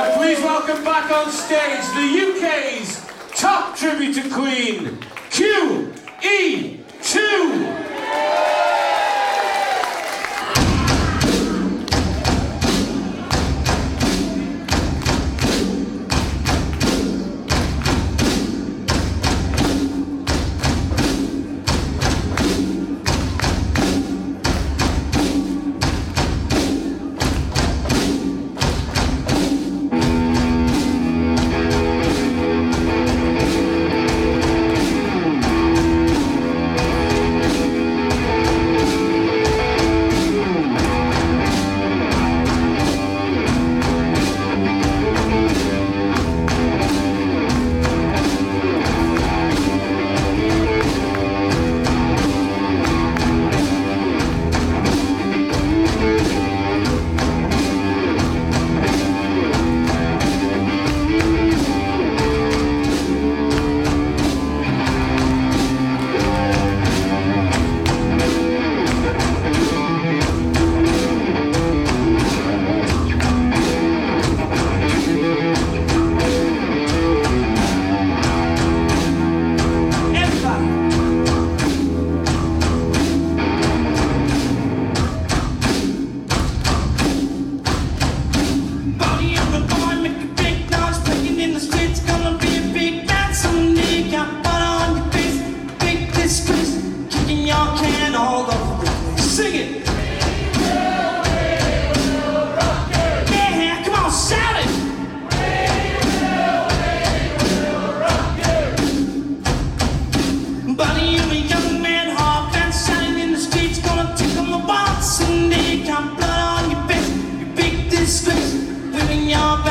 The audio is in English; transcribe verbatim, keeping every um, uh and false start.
And please welcome back on stage the U K's top tribute to Queen, Q E two. Sing it! Yeah, come on, shout it! Buddy, you're a young man, hard and shining in the streets, gonna tickle the box, and they got blood on your face, you big disgrace, living your